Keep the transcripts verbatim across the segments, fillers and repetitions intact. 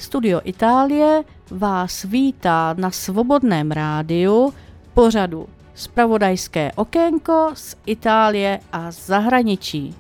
Studio Itálie vás vítá na Svobodném rádiu pořadu Zpravodajské okénko z Itálie a zahraničí.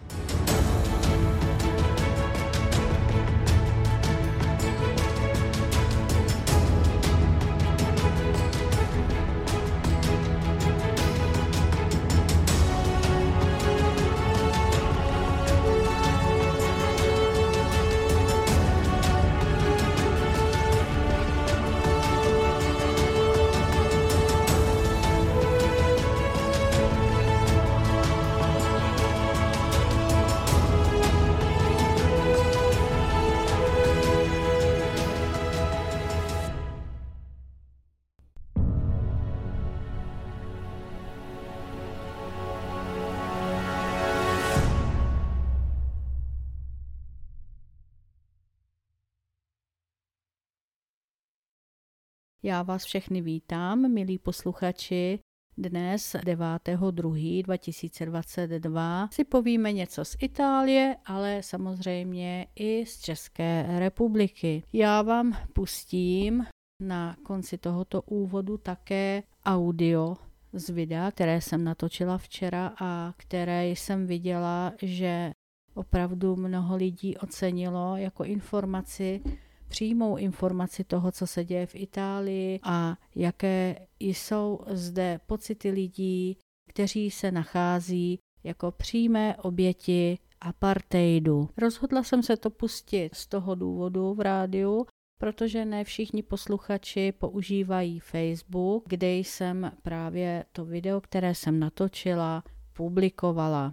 Já vás všechny vítám, milí posluchači. Dnes devátého druhého dva tisíce dvacet dva si povíme něco z Itálie, ale samozřejmě i z České republiky. Já vám pustím na konci tohoto úvodu také audio z videa, které jsem natočila včera a které jsem viděla, že opravdu mnoho lidí ocenilo jako informaci, přímou informaci toho, co se děje v Itálii a jaké jsou zde pocity lidí, kteří se nachází jako přímé oběti apartheidu. Rozhodla jsem se to pustit z toho důvodu v rádiu, protože ne všichni posluchači používají Facebook, kde jsem právě to video, které jsem natočila, publikovala.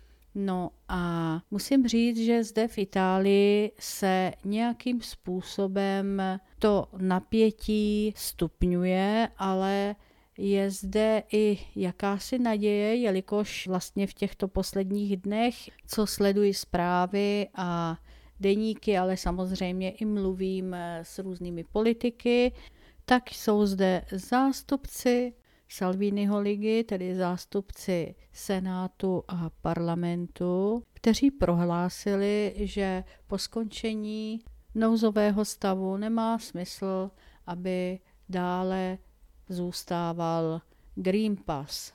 No a musím říct, že zde v Itálii se nějakým způsobem to napětí stupňuje, ale je zde i jakási naděje, jelikož vlastně v těchto posledních dnech, co sleduji zprávy a deníky, ale samozřejmě i mluvím s různými politiky, tak jsou zde zástupci Salviniho ligy, tedy zástupci Senátu a parlamentu, kteří prohlásili, že po skončení nouzového stavu nemá smysl, aby dále zůstával Green Pass.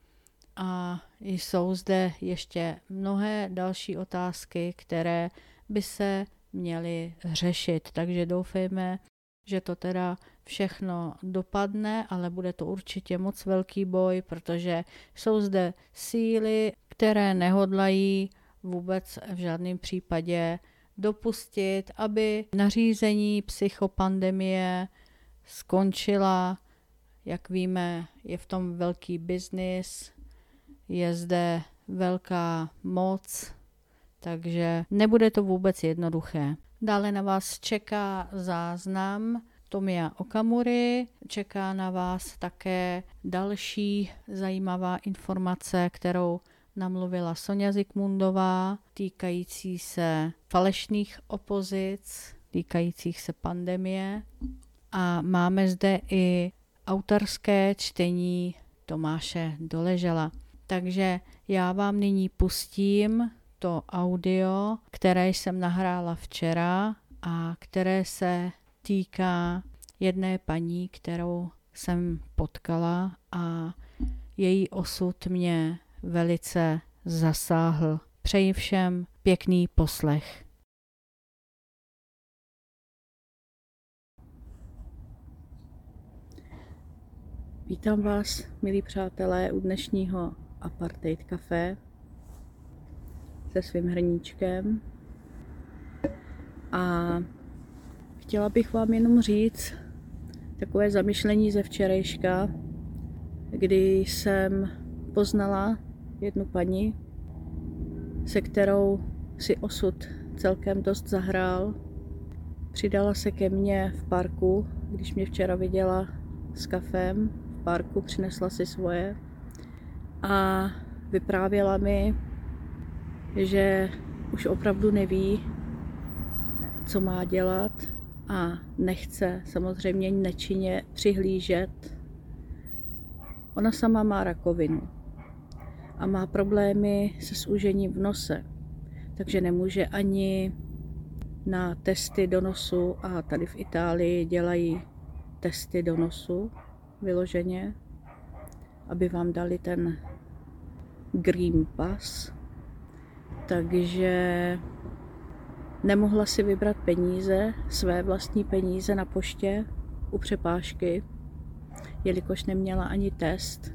A jsou zde ještě mnohé další otázky, které by se měly řešit, takže doufejme, že to teda všechno dopadne, ale bude to určitě moc velký boj, protože jsou zde síly, které nehodlají vůbec v žádném případě dopustit, aby nařízení psychopandemie skončila. Jak víme, je v tom velký biznis, je zde velká moc, takže nebude to vůbec jednoduché. Dále na vás čeká záznam Tomia Okamury, čeká na vás také další zajímavá informace, kterou namluvila Sonja Zikmundová, týkající se falešných opozic, týkajících se pandemie. A máme zde i autorské čtení Tomáše Doležela. Takže já vám nyní pustím to audio, které jsem nahrála včera a které se týká jedné paní, kterou jsem potkala a její osud mě velice zasáhl. Přeji všem pěkný poslech. Vítám vás, milí přátelé, u dnešního Apartheid Café se svým hrníčkem a chtěla bych vám jenom říct takové zamyšlení ze včerejška, kdy jsem poznala jednu paní, se kterou si osud celkem dost zahrál. Přidala se ke mně v parku, když mě včera viděla s kafem v parku, přinesla si svoje a vyprávěla mi, že už opravdu neví, co má dělat a nechce samozřejmě nečinně přihlížet. Ona sama má rakovinu a má problémy se zúžením v nose, takže nemůže ani na testy do nosu a tady v Itálii dělají testy do nosu vyloženě, aby vám dali ten Green Pass. Takže nemohla si vybrat peníze, své vlastní peníze na poště u přepážky, jelikož neměla ani test.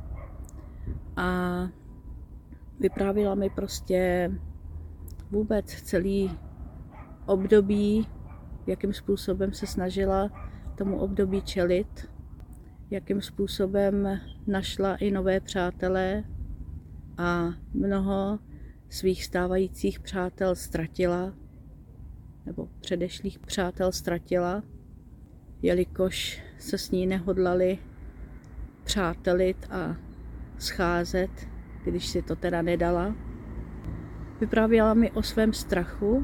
A vyprávila mi prostě vůbec celý období, jakým způsobem se snažila tomu období čelit, jakým způsobem našla i nové přátelé a mnoho svých stávajících přátel ztratila, nebo předešlých přátel ztratila, jelikož se s ní nehodlali přátelit a scházet, když si to teda nedala. Vyprávěla mi o svém strachu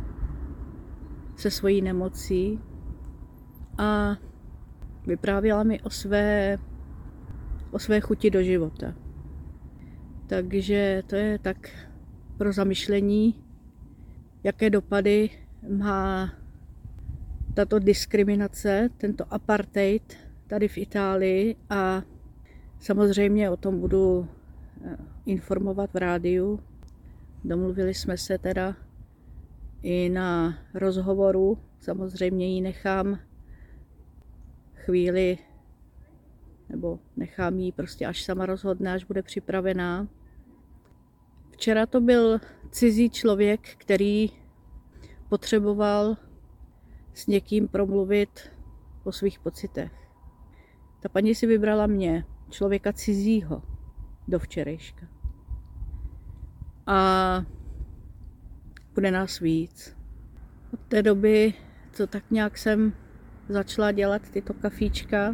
se svojí nemocí a vyprávěla mi o své, o své chuti do života. Takže to je tak pro zamyšlení, jaké dopady má tato diskriminace, tento apartheid tady v Itálii, a samozřejmě o tom budu informovat v rádiu. Domluvili jsme se teda i na rozhovoru, samozřejmě ji nechám chvíli, nebo nechám jí prostě až sama rozhodne, až bude připravená. Včera to byl cizí člověk, který potřeboval s někým promluvit o svých pocitech. Ta paní si vybrala mě, člověka cizího, do včerejška. A bude nás víc. Od té doby, co tak nějak jsem začala dělat tyto kafíčka,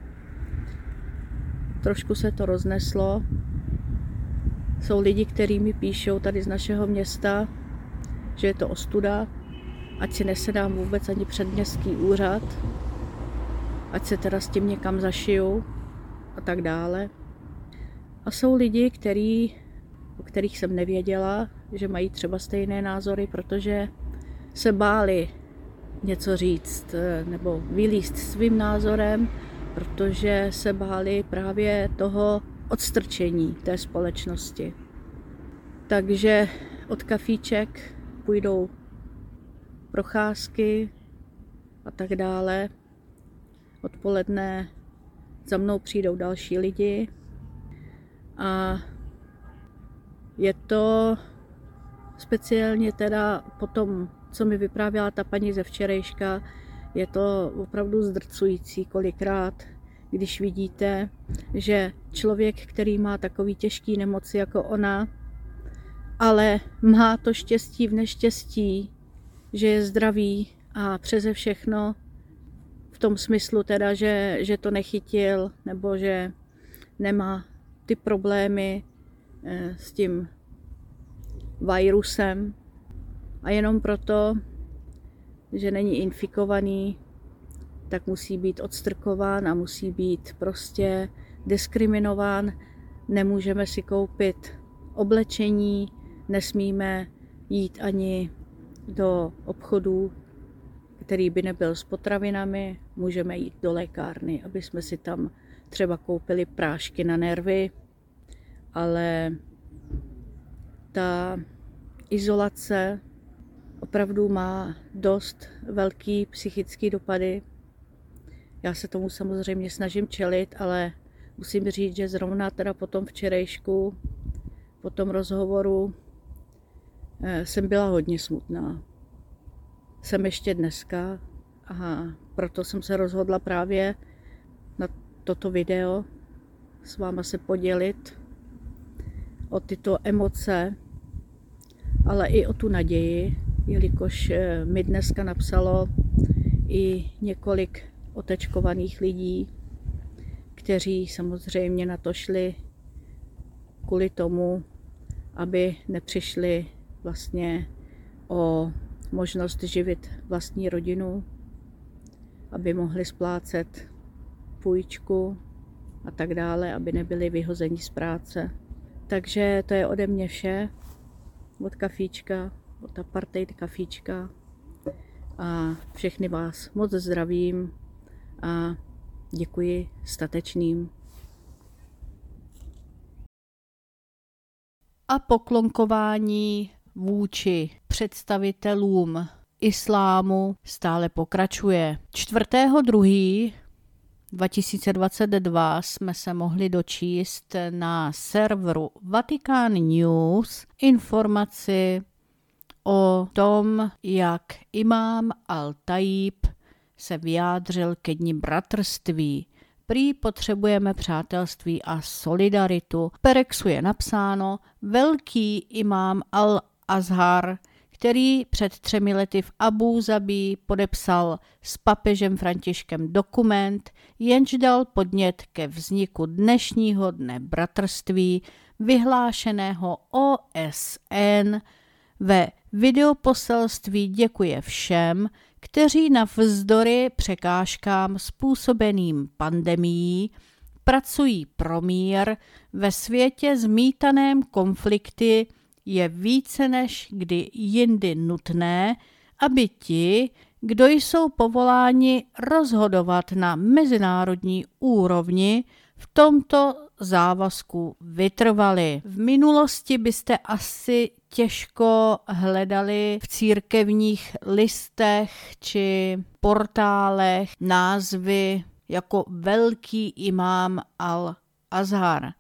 trošku se to rozneslo. Jsou lidi, kteří mi píšou tady z našeho města, že je to ostuda, ať si nesedám vůbec ani před městský úřad, ať se teda s tím někam zašiju a tak dále. A jsou lidi, který, o kterých jsem nevěděla, že mají třeba stejné názory, protože se báli něco říct nebo vylízt svým názorem, protože se báli právě toho odstrčení té společnosti. Takže od kafíček půjdou procházky a tak dále. Odpoledne za mnou přijdou další lidi a je to speciálně teda po tom, co mi vyprávěla ta paní ze včerejška, je to opravdu zdrcující kolikrát, když vidíte, že člověk, který má takový těžký nemoci jako ona, ale má to štěstí v neštěstí, že je zdravý a přeze všechno v tom smyslu teda, že, že to nechytil nebo že nemá ty problémy eh, s tím virusem a jenom proto, že není infikovaný, tak musí být odstrkován a musí být prostě diskriminován. Nemůžeme si koupit oblečení, nesmíme jít ani do obchodů, který by nebyl s potravinami, můžeme jít do lékárny, aby jsme si tam třeba koupili prášky na nervy, ale ta izolace opravdu má dost velký psychický dopady. Já se tomu samozřejmě snažím čelit, ale musím říct, že zrovna teda po tom včerejšku, po tom rozhovoru jsem byla hodně smutná. Jsem ještě dneska a proto jsem se rozhodla právě na toto video s váma se podělit o tyto emoce, ale i o tu naději, jelikož mi dneska napsalo i několik otečkovaných lidí, kteří samozřejmě na to šli kvůli tomu, aby nepřišli vlastně o možnost živit vlastní rodinu, aby mohli splácet půjčku a tak dále, aby nebyli vyhozeni z práce. Takže to je ode mě vše, od kafíčka, od apartheid kafíčka. a všechny vás moc zdravím a děkuji statečným. A poklonkování vůči představitelům islámu stále pokračuje. čtvrtého druhého dva tisíce dvacet dva jsme se mohli dočíst na serveru Vatican News informaci o tom, jak imám Al-Tajib se vyjádřil ke dni bratrství. Prý potřebujeme přátelství a solidaritu. V Perexu je napsáno, velký imám Al-Azhar, který před třemi lety v Abu Zabí podepsal s papežem Františkem dokument, jenž dal podnět ke vzniku dnešního dne bratrství, vyhlášeného O S N. Ve videoposelství děkuje všem, kteří navzdory překážkám způsobeným pandemií pracují pro mír ve světě zmítaném konflikty. Je více než kdy jindy nutné, aby ti, kdo jsou povoláni rozhodovat na mezinárodní úrovni, v tomto závazku vytrvali. V minulosti byste asi těžko hledali v církevních listech či portálech názvy jako velký imám Al-Azhar.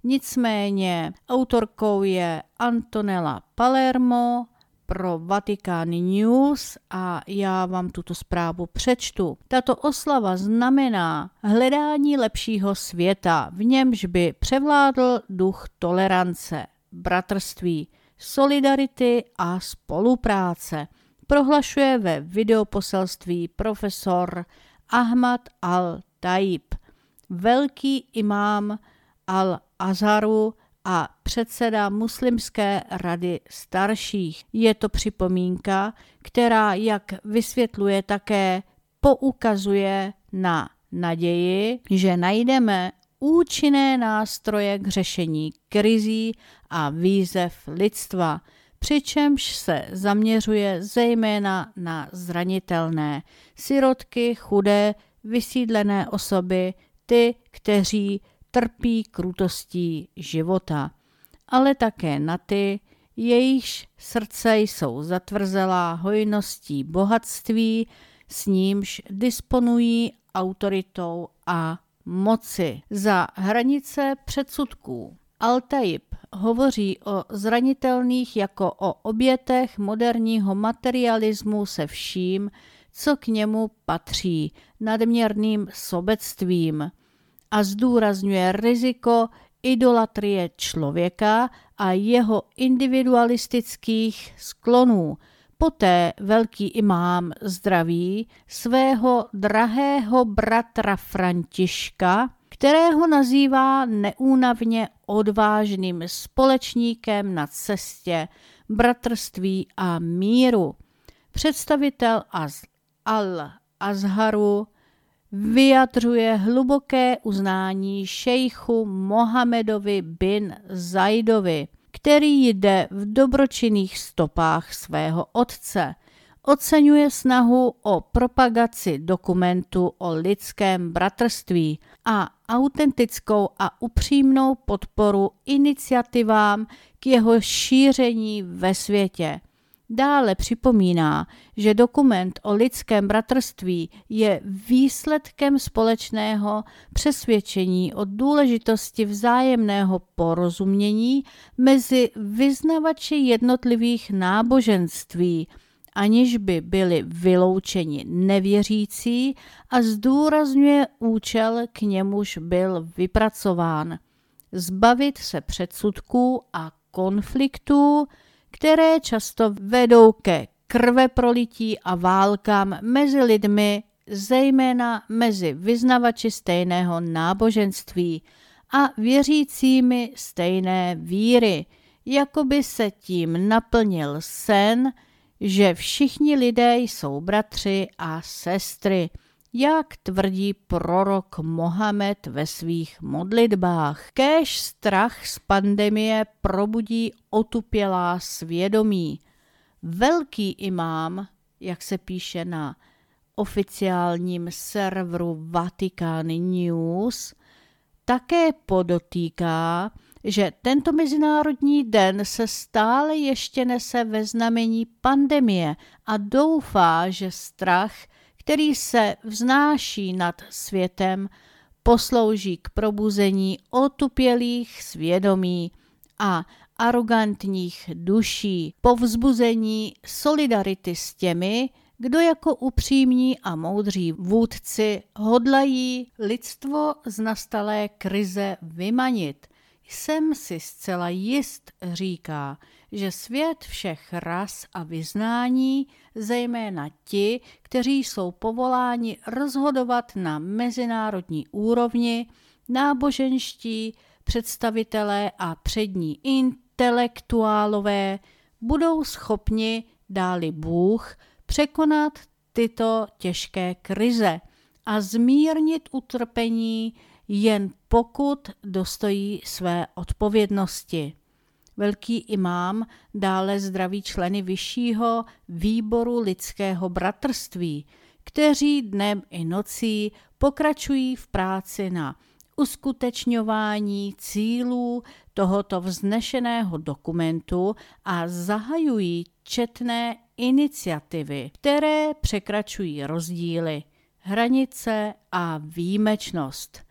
Nicméně autorkou je Antonella Palermo pro Vatican News a já vám tuto zprávu přečtu. Tato oslava znamená hledání lepšího světa, v němž by převládl duch tolerance, bratrství, solidarity a spolupráce, prohlašuje ve videoposelství profesor Ahmad Al-Tajib, velký imám Al-Azharu a předseda Muslimské rady starších. Je to připomínka, která, jak vysvětluje také, poukazuje na naději, že najdeme účinné nástroje k řešení krizí a výzev lidstva, přičemž se zaměřuje zejména na zranitelné sirotky, chudé, vysídlené osoby, ty, kteří trpí krutostí života, ale také na ty, jejichž srdce jsou zatvrzelá hojností bohatství, s nímž disponují autoritou a moci. Za hranice předsudků. Al-Tajib hovoří o zranitelných jako o obětech moderního materialismu se vším, co k němu patří, nadměrným sobectvím, a zdůrazňuje riziko idolatrie člověka a jeho individualistických sklonů. Poté velký imám zdraví svého drahého bratra Františka, kterého nazývá neúnavně odvážným společníkem na cestě bratrství a míru. Představitel Al-Azharu vyjadřuje hluboké uznání šejchu Mohamedovi bin Zaidovi, který jde v dobročinných stopách svého otce. Oceňuje snahu o propagaci dokumentu o lidském bratrství a autentickou a upřímnou podporu iniciativám k jeho šíření ve světě. Dále připomíná, že dokument o lidském bratrství je výsledkem společného přesvědčení o důležitosti vzájemného porozumění mezi vyznavači jednotlivých náboženství, aniž by byli vyloučeni nevěřící, a zdůrazňuje účel, k němuž byl vypracován. Zbavit se předsudků a konfliktů, které často vedou ke krveprolití a válkám mezi lidmi, zejména mezi vyznavači stejného náboženství a věřícími stejné víry, jako by se tím naplnil sen, že všichni lidé jsou bratři a sestry, jak tvrdí prorok Mohamed ve svých modlitbách. Kéž strach z pandemie probudí otupělá svědomí. Velký imám jak se píše na oficiálním serveru Vatican News, také podotýká, že tento mezinárodní den se stále ještě nese ve znamení pandemie a doufá, že strach, který se vznáší nad světem, poslouží k probuzení otupělých svědomí a arogantních duší, povzbuzení solidarity s těmi, kdo jako upřímní a moudří vůdci hodlají lidstvo z nastalé krize vymanit. Jsem si zcela jist, říká, že svět všech ras a vyznání, zejména ti, kteří jsou povoláni rozhodovat na mezinárodní úrovni, náboženští představitelé a přední intelektuálové, budou schopni, dáli Bůh, překonat tyto těžké krize a zmírnit utrpení, jen pokud dostojí své odpovědnosti. Velký imám dále zdraví členy vyššího výboru lidského bratrství, kteří dnem i nocí pokračují v práci na uskutečňování cílů tohoto vznešeného dokumentu a zahajují četné iniciativy, které překračují rozdíly, hranice a výjimečnost.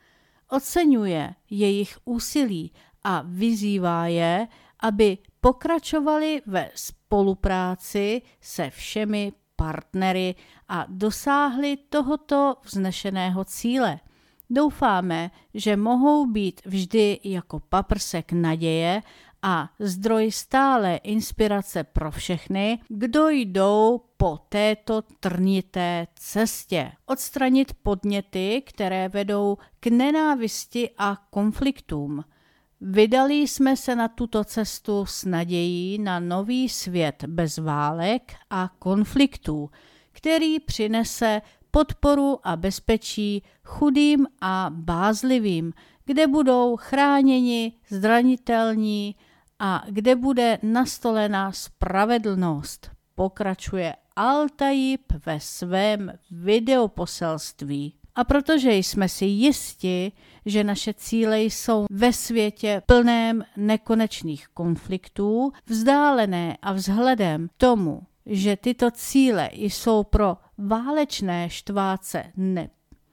Oceňuje jejich úsilí a vyzývá je, aby pokračovali ve spolupráci se všemi partnery a dosáhli tohoto vznešeného cíle. Doufáme, že mohou být vždy jako paprsek naděje a zdroj stále inspirace pro všechny, kdo jdou po této trnité cestě. Odstranit podněty, které vedou k nenávisti a konfliktům. Vydali jsme se na tuto cestu s nadějí na nový svět bez válek a konfliktů, který přinese podporu a bezpečí chudým a bázlivým, kde budou chráněni zranitelní a kde bude nastolena spravedlnost, pokračuje Al-Tajib ve svém videoposelství. A protože jsme si jisti, že naše cíle jsou ve světě plném nekonečných konfliktů, vzdálené a vzhledem tomu, že tyto cíle jsou pro válečné štváce ne,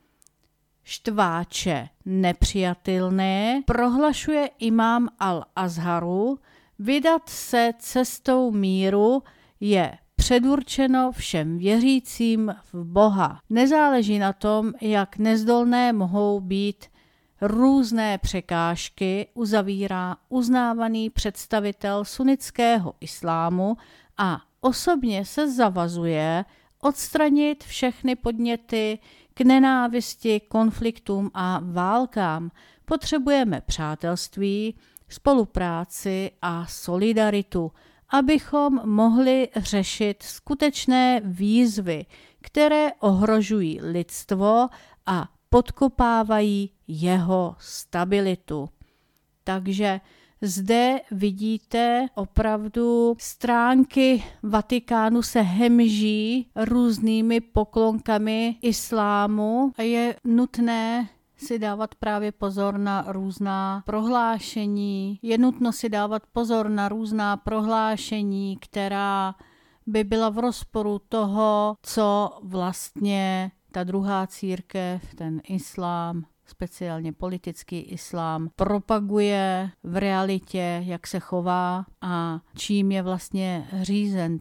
štváče nepřijatelné, prohlašuje imám Al-Azharu, vydat se cestou míru je předurčeno všem věřícím v Boha. Nezáleží na tom, jak nezdolné mohou být různé překážky, uzavírá uznávaný představitel sunnického islámu a osobně se zavazuje odstranit všechny podněty k nenávisti, konfliktům a válkám. Potřebujeme přátelství, spolupráci a solidaritu, abychom mohli řešit skutečné výzvy, které ohrožují lidstvo a podkopávají jeho stabilitu. Takže zde vidíte opravdu stránky Vatikánu se hemží různými poklonkami islámu a je nutné si dávat právě pozor na různá prohlášení. Je nutno si dávat pozor na různá prohlášení, která by byla v rozporu toho, co vlastně ta druhá církev, ten islám, speciálně politický islám, propaguje v realitě, jak se chová a čím je vlastně řízen.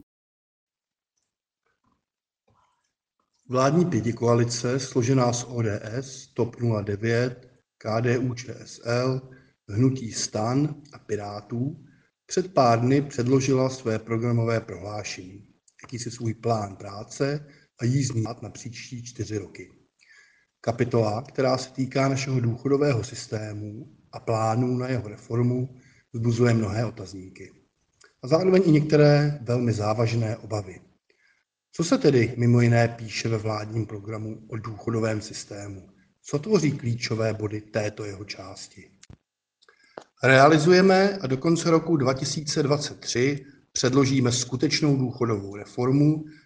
Vládní pětikoalice, složená z O D S, T O P nula devět, K D U Č S L, Hnutí STAN a Pirátů, před pár dny předložila své programové prohlášení, jakýsi svůj plán práce a jízdní řád na příští čtyři roky. Kapitola, která se týká našeho důchodového systému a plánů na jeho reformu, vzbuzuje mnohé otazníky. A zároveň i některé velmi závažné obavy. Co se tedy mimo jiné píše ve vládním programu o důchodovém systému? Co tvoří klíčové body této jeho části? Realizujeme a do konce roku dva tisíce dvacet tři předložíme skutečnou důchodovou reformu,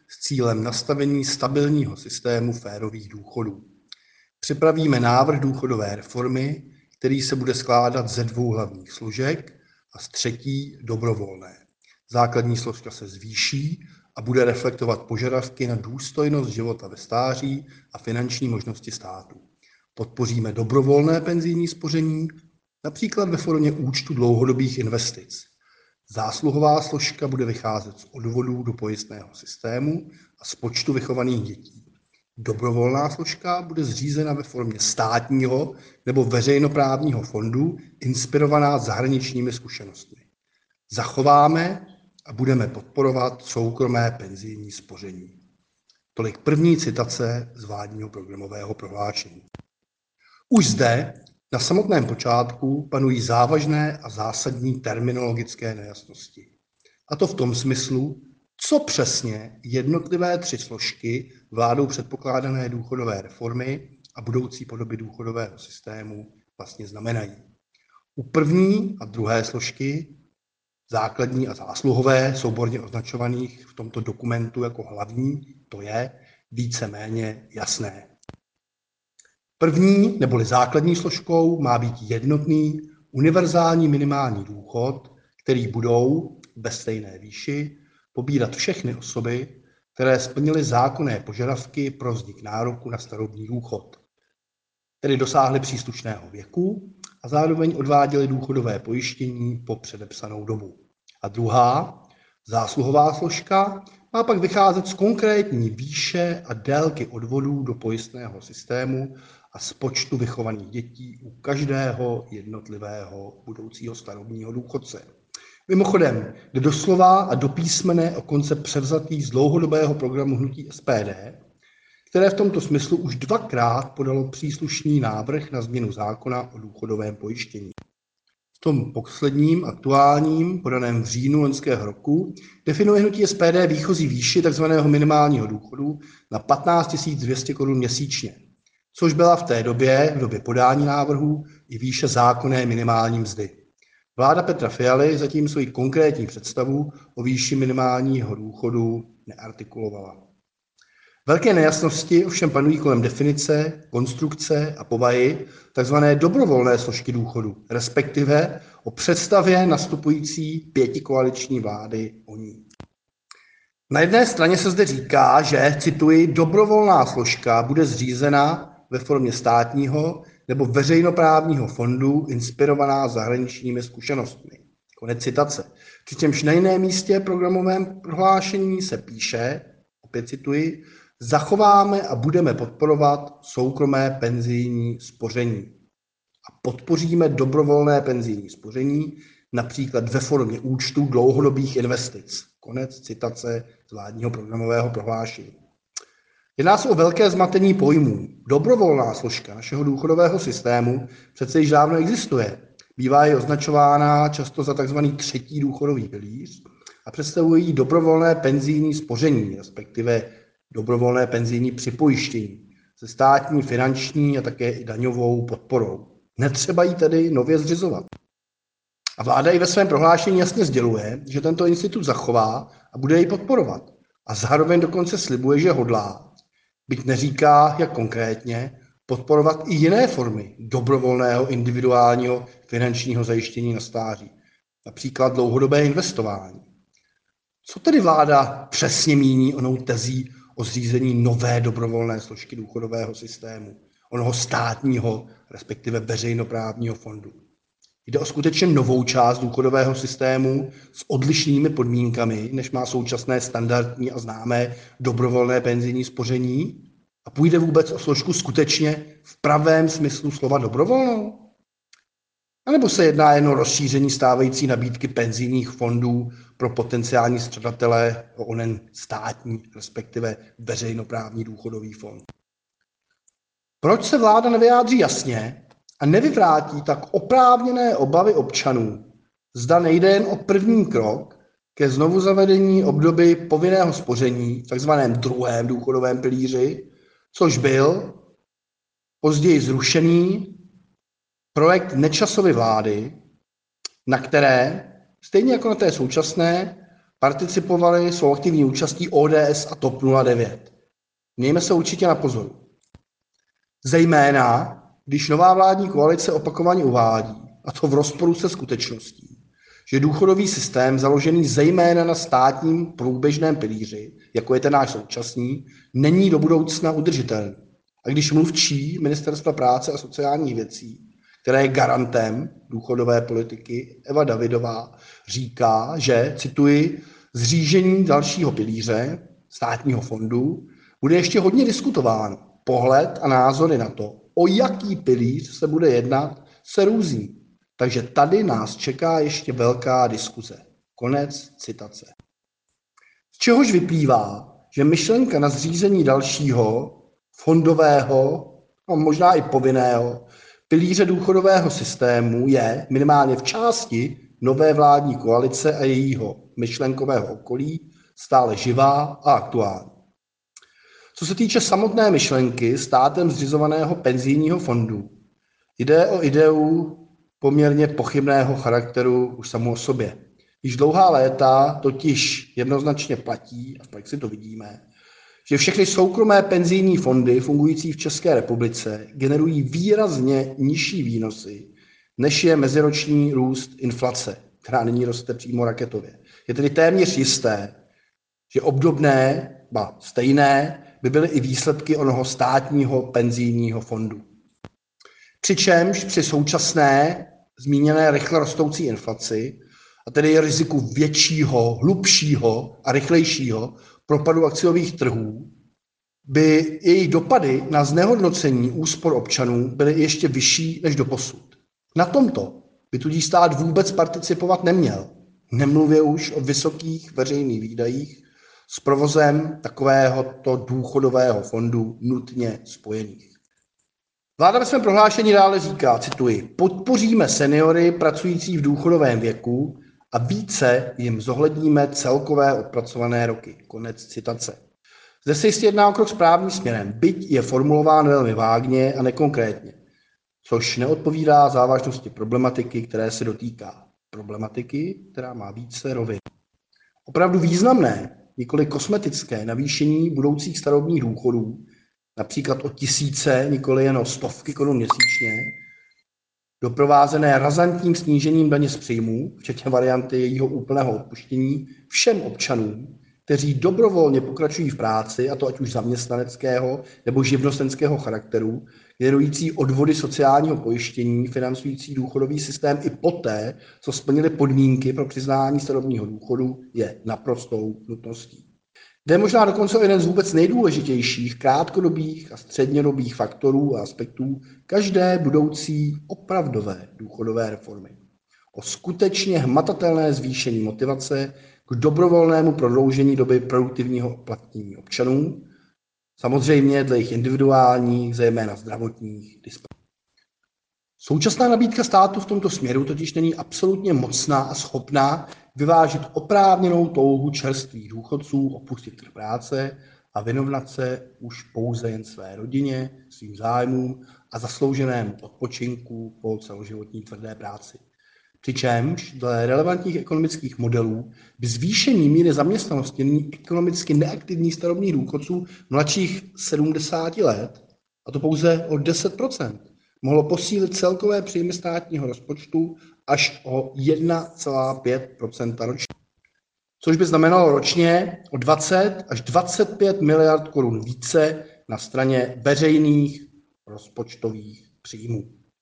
s cílem nastavení stabilního systému férových důchodů. Připravíme návrh důchodové reformy, který se bude skládat ze dvou hlavních složek a z třetí dobrovolné. Základní složka se zvýší a bude reflektovat požadavky na důstojnost života ve stáří a finanční možnosti státu. Podpoříme dobrovolné penzijní spoření, například ve formě účtu dlouhodobých investic. Zásluhová složka bude vycházet z odvodů do pojistného systému a z počtu vychovaných dětí. Dobrovolná složka bude zřízena ve formě státního nebo veřejnoprávního fondu, inspirovaná zahraničními zkušenostmi. Zachováme a budeme podporovat soukromé penzijní spoření. Tolik první citace z vládního programového prohlášení. Už zde na samotném počátku panují závažné a zásadní terminologické nejasnosti. A to v tom smyslu, co přesně jednotlivé tři složky vládou předpokládané důchodové reformy a budoucí podoby důchodového systému vlastně znamenají. U první a druhé složky, základní a zásluhové, souborně označovaných v tomto dokumentu jako hlavní, to je víceméně jasné. První neboli základní složkou má být jednotný univerzální minimální důchod, který budou ve stejné výši pobírat všechny osoby, které splnily zákonné požadavky pro vznik nároku na starobní důchod, tedy dosáhly příslušného věku a zároveň odváděly důchodové pojištění po předepsanou dobu. A druhá, zásluhová složka, má pak vycházet z konkrétní výše a délky odvodů do pojistného systému a z počtu vychovaných dětí u každého jednotlivého budoucího starobního důchodce. Mimochodem, jde doslova a do písmene o koncept převzatý z dlouhodobého programu hnutí S P D, které v tomto smyslu už dvakrát podalo příslušný návrh na změnu zákona o důchodovém pojištění. V tom posledním aktuálním, podaném v říjnu loňského roku, definuje hnutí S P D výchozí výši tzv. Minimálního důchodu na patnáct tisíc dvě stě korun měsíčně, což byla v té době, v době podání návrhu, i výše zákonné minimální mzdy. Vláda Petra Fialy zatím svoji konkrétní představu o výši minimálního důchodu neartikulovala. Velké nejasnosti ovšem panují kolem definice, konstrukce a povahy tzv. Dobrovolné složky důchodu, respektive o představě nastupující pětikoaliční vlády o ní. Na jedné straně se zde říká, že, cituji, dobrovolná složka bude zřízena ve formě státního nebo veřejnoprávního fondu inspirovaná zahraničními zkušenostmi. Konec citace. Přičemž na jiném místě programovém prohlášení se píše, opět cituji, zachováme a budeme podporovat soukromé penzijní spoření. A podpoříme dobrovolné penzijní spoření, například ve formě účtu dlouhodobých investic. Konec citace z vládního programového prohlášení. Jedná se o velké zmatení pojmů. Dobrovolná složka našeho důchodového systému přece již dávno existuje. Bývá je označována často za tzv. Třetí důchodový pilíř a představují dobrovolné penzijní spoření, respektive dobrovolné penzijní připojištění se státní, finanční a také i daňovou podporou. Netřeba ji tedy nově zřizovat. A vláda i ve svém prohlášení jasně sděluje, že tento institut zachová a bude jej podporovat. A zároveň dokonce slibuje, že hodlá, byť neříká, jak konkrétně, podporovat i jiné formy dobrovolného individuálního finančního zajištění na stáří, například dlouhodobé investování. Co tedy vláda přesně míní onou tezí o zřízení nové dobrovolné složky důchodového systému, onoho státního, respektive veřejnoprávního fondu? Jde o skutečně novou část důchodového systému s odlišnými podmínkami, než má současné standardní a známé dobrovolné penzijní spoření? A půjde vůbec o složku skutečně v pravém smyslu slova dobrovolnou? A nebo se jedná jen o rozšíření stávající nabídky penzijních fondů pro potenciální střadatele o onen státní, respektive veřejnoprávní důchodový fond? Proč se vláda nevyjádří jasně a nevyvrátí tak oprávněné obavy občanů, zda nejde jen o první krok ke znovuzavedení obdoby povinného spoření v takzvaném druhém důchodovém pilíři, což byl později zrušený projekt Nečasovy vlády, na které, stejně jako na té současné, participovali svou aktivní účastí O D S a T O P nula devět. Mějme se určitě na pozoru. Zejména, když nová vládní koalice opakovaně uvádí, a to v rozporu se skutečností, že důchodový systém založený zejména na státním průběžném pilíři, jako je ten náš současný, není do budoucna udržitelný. A když mluvčí Ministerstva práce a sociálních věcí, které je garantem důchodové politiky, Eva Davidová, říká, že, cituji, zřízení dalšího pilíře státního fondu bude ještě hodně diskutováno. Pohled a názory na to, o jaký pilíř se bude jednat, se různí. Takže tady nás čeká ještě velká diskuze. Konec citace. Z čehož vyplývá, že myšlenka na zřízení dalšího fondového, a možná i povinného, pilíře důchodového systému je minimálně v části nové vládní koalice a jejího myšlenkového okolí stále živá a aktuální. Co se týče samotné myšlenky státem zřizovaného penzijního fondu, jde o ideu poměrně pochybného charakteru už samou o sobě. Již dlouhá léta totiž jednoznačně platí, a v praxi to vidíme, že všechny soukromé penzijní fondy fungující v České republice generují výrazně nižší výnosy, než je meziroční růst inflace, která nyní roste přímo raketově. Je tedy téměř jisté, že obdobné, ba stejné, by byly i výsledky onoho státního penzijního fondu. Přičemž při současné zmíněné rychle rostoucí inflaci, a tedy riziku většího, hlubšího a rychlejšího propadu akciových trhů, by jejich dopady na znehodnocení úspor občanů byly ještě vyšší než doposud. Na tomto by tudíž stát vůbec participovat neměl, nemluvě už o vysokých veřejných výdajích s provozem takovéhoto důchodového fondu nutně spojených. Vláda ve svém prohlášení dále říká, cituji, podpoříme seniory pracující v důchodovém věku a více jim zohledníme celkové odpracované roky. Konec citace. Zde se jistě jedná o krok správným směrem, byť je formulován velmi vágně a nekonkrétně, což neodpovídá závažnosti problematiky, které se dotýká. Problematiky, která má více rovin. Opravdu významné, nikoli kosmetické navýšení budoucích starobních důchodů, například o tisíce, nikoli jen o stovky korun měsíčně, doprovázené razantním snížením daně z příjmů, včetně varianty jejího úplného odpuštění, všem občanům, kteří dobrovolně pokračují v práci, a to ať už zaměstnaneckého nebo živnostenského charakteru, generující odvody sociálního pojištění, financující důchodový systém i poté, co splnili podmínky pro přiznání starobního důchodu, je naprostou nutností. Jde možná dokonce o jeden z vůbec nejdůležitějších krátkodobých a střednědobých faktorů a aspektů každé budoucí opravdové důchodové reformy. O skutečně hmatatelné zvýšení motivace k dobrovolnému prodloužení doby produktivního uplatnění občanů, samozřejmě dle jejich individuálních, zejména zdravotních dispozic. Současná nabídka státu v tomto směru totiž není absolutně mocná a schopná vyvážit oprávněnou touhu čerstvých důchodců opustit trh práce a vyrovnat se už pouze jen své rodině, svým zájmům a zaslouženému odpočinku po celoživotní tvrdé práci. Přičemž dle relevantních ekonomických modelů by zvýšení míry zaměstnanosti nyní ekonomicky neaktivních starobních důchodců mladších sedmdesáti let, a to pouze o deset procent, mohlo posílit celkové příjmy státního rozpočtu až o jedna celá pět procenta ročně. Což by znamenalo ročně o dvacet až dvacet pět miliard korun více na straně veřejných rozpočtových příjmů.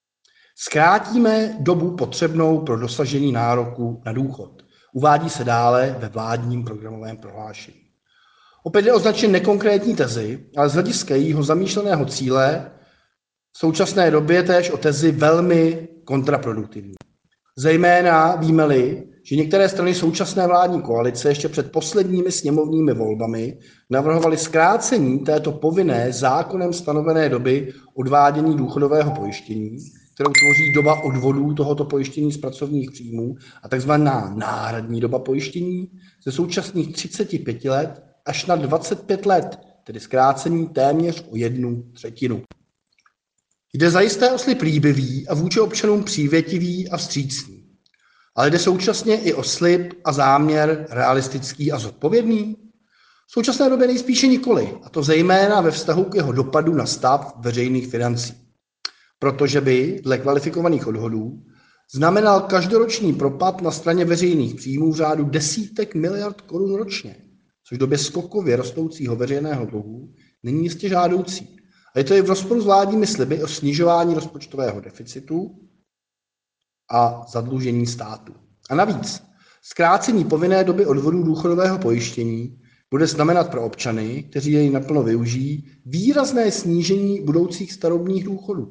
Zkrátíme dobu potřebnou pro dosažení nároku na důchod. Uvádí se dále ve vládním programovém prohlášení. Opět je označen nekonkrétní tezi, ale z hlediska jejího zamýšleného cíle v současné době též o tezi velmi kontraproduktivní. Zejména víme-li, že některé strany současné vládní koalice ještě před posledními sněmovními volbami navrhovaly zkrácení této povinné zákonem stanovené doby odvádění důchodového pojištění, kterou tvoří doba odvodů tohoto pojištění z pracovních příjmů a takzvaná náhradní doba pojištění ze současných třiceti pěti let až na dvacet pět let, tedy zkrácení téměř o jednu třetinu. Jde zajisté o slib líbivý a vůči občanům přívětivý a vstřícný. ale jde současně i o slib a záměr realistický a zodpovědný? V současné době nejspíše nikoli, a to zejména ve vztahu k jeho dopadu na stav veřejných financí. Protože by, dle kvalifikovaných odhodů, znamenal každoroční propad na straně veřejných příjmů v řádu desítek miliard korun ročně, což v době skokově rostoucího veřejného dluhu není jistě žádoucí. A je to i v rozporu s vládními sliby o snižování rozpočtového deficitu a zadlužení státu. A navíc, zkrácení povinné doby odvodů důchodového pojištění bude znamenat pro občany, kteří jej naplno využijí, výrazné snížení budoucích starobních důchodů.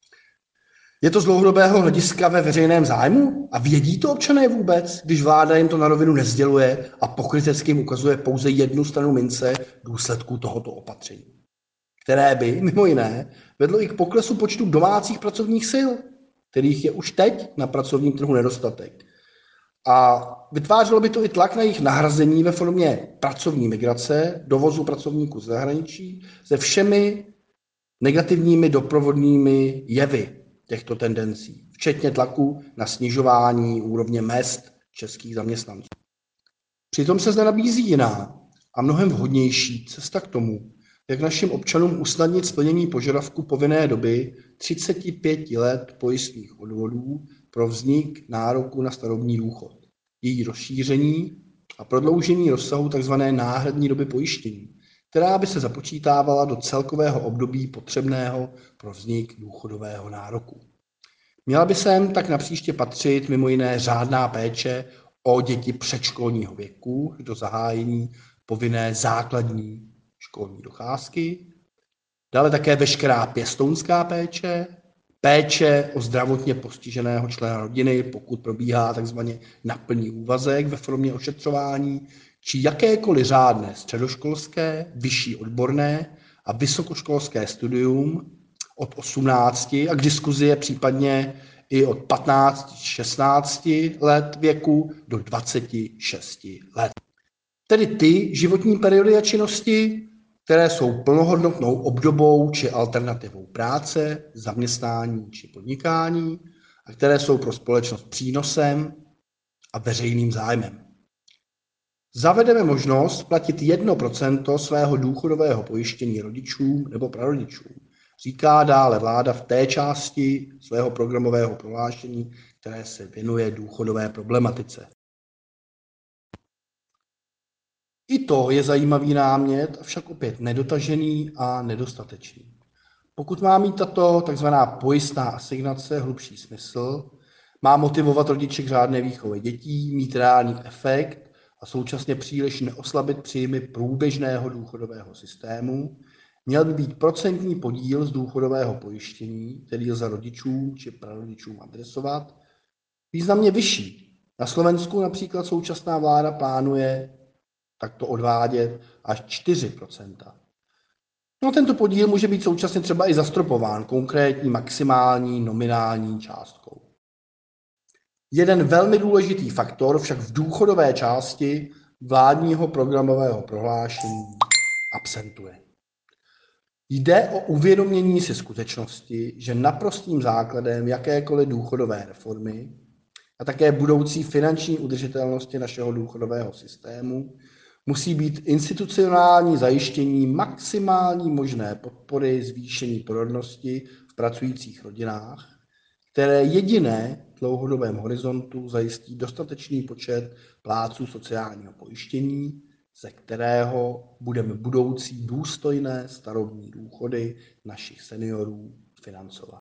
Je to z dlouhodobého hlediska ve veřejném zájmu? A vědí to občané vůbec, když vláda jim to na rovinu nesděluje a pokrytecky jim ukazuje pouze jednu stranu mince důsledků tohoto opatření, které by, mimo jiné, vedlo i k poklesu počtu domácích pracovních sil, kterých je už teď na pracovním trhu nedostatek. A vytvářelo by to i tlak na jejich nahrazení ve formě pracovní migrace, dovozu pracovníků z zahraničí, se všemi negativními doprovodnými jevy těchto tendencí, včetně tlaku na snižování úrovně mezd českých zaměstnanců. Přitom se zde nabízí jiná a mnohem vhodnější cesta k tomu, jak našim občanům usnadnit splnění požadavku povinné doby třicet pět let pojistných odvodů pro vznik nároku na starobní důchod, její rozšíření a prodloužení rozsahu tzv. Náhradní doby pojištění, která by se započítávala do celkového období potřebného pro vznik důchodového nároku. Měla by sem tak napříště patřit mimo jiné řádná péče o děti předškolního věku do zahájení povinné základní školní docházky, dále také veškerá pěstounská péče, péče o zdravotně postiženého člena rodiny, pokud probíhá takzvaně na plný úvazek ve formě ošetřování, či jakékoliv řádné středoškolské, vyšší odborné a vysokoškolské studium od osmnácti a k diskuzi je případně i od patnácti šestnácti let věku do dvaceti šesti let. Tedy ty životní periody a činnosti, které jsou plnohodnotnou obdobou či alternativou práce, zaměstnání či podnikání a které jsou pro společnost přínosem a veřejným zájmem. Zavedeme možnost platit jedno procento svého důchodového pojištění rodičům nebo prarodičům, říká dále vláda v té části svého programového prohlášení, které se věnuje důchodové problematice. I to je zajímavý námět, avšak opět nedotažený a nedostatečný. Pokud má mít tato tzv. Pojistná asignace hlubší smysl, má motivovat rodiče k řádné výchově dětí, mít reálný efekt a současně příliš neoslabit příjmy průběžného důchodového systému, měl by být procentní podíl z důchodového pojištění, který lze rodičům či prarodičům adresovat, významně vyšší. Na Slovensku například současná vláda plánuje takto odvádět až čtyři procenta. No a tento podíl může být současně třeba i zastropován konkrétní maximální nominální částkou. Jeden velmi důležitý faktor však v důchodové části vládního programového prohlášení absentuje. Jde o uvědomění si skutečnosti, že naprostým základem jakékoliv důchodové reformy a také budoucí finanční udržitelnosti našeho důchodového systému musí být institucionální zajištění maximální možné podpory zvýšení porodnosti v pracujících rodinách, které jediné v dlouhodobém horizontu zajistí dostatečný počet plátců sociálního pojištění, ze kterého budeme budoucí důstojné starobní důchody našich seniorů financovat.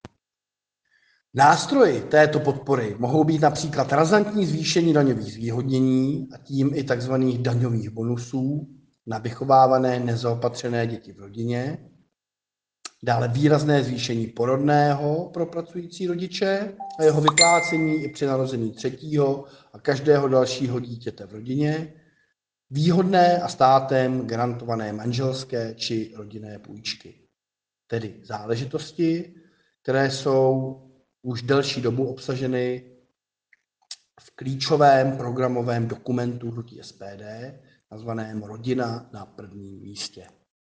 Nástroji této podpory mohou být například razantní zvýšení daňových zvýhodnění a tím i tzv. Daňových bonusů na vychovávané nezaopatřené děti v rodině, dále výrazné zvýšení porodného pro pracující rodiče a jeho vyplácení i při narození třetího a každého dalšího dítěte v rodině, výhodné a státem garantované manželské či rodinné půjčky, tedy záležitosti, které jsou už delší dobu obsaženy v klíčovém programovém dokumentu hnutí S P D, nazvaném Rodina na prvním místě.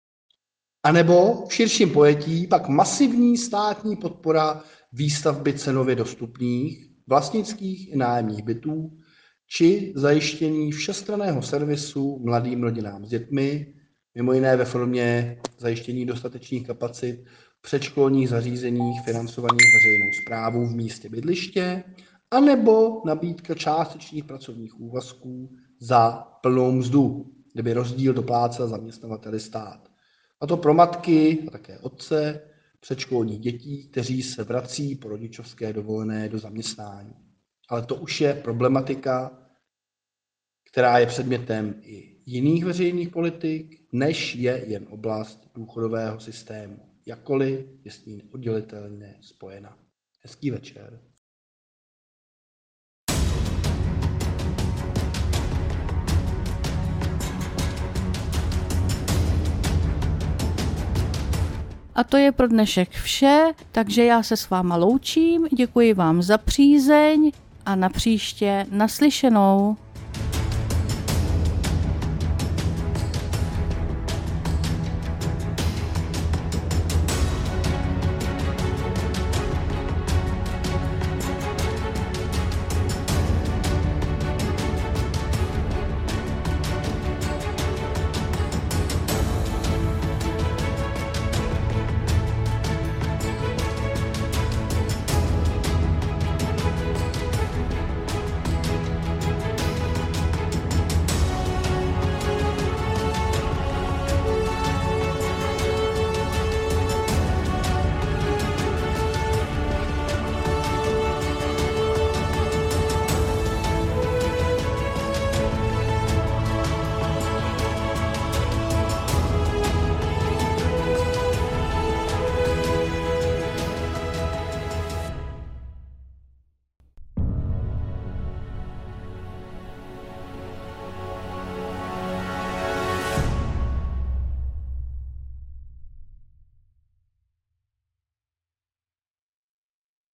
A nebo v širším pojetí pak masivní státní podpora výstavby cenově dostupných vlastnických i nájemních bytů či zajištění všestranného servisu mladým rodinám s dětmi, mimo jiné ve formě zajištění dostatečných kapacit v předškolních zařízeních financovaných veřejnou správou v místě bydliště, anebo nabídka částečných pracovních úvazků za plnou mzdu, kde by rozdíl doplácel zaměstnavateli stát. A to pro matky a také otce předškolních dětí, kteří se vrací po rodičovské dovolené do zaměstnání. Ale to už je problematika, která je předmětem i jiných veřejných politik, než je jen oblast důchodového systému. Jakkoliv je s ní neoddělitelně spojena. Hezký večer. A to je pro dnešek vše, takže já se s váma loučím, děkuji vám za přízeň a na příště naslyšenou.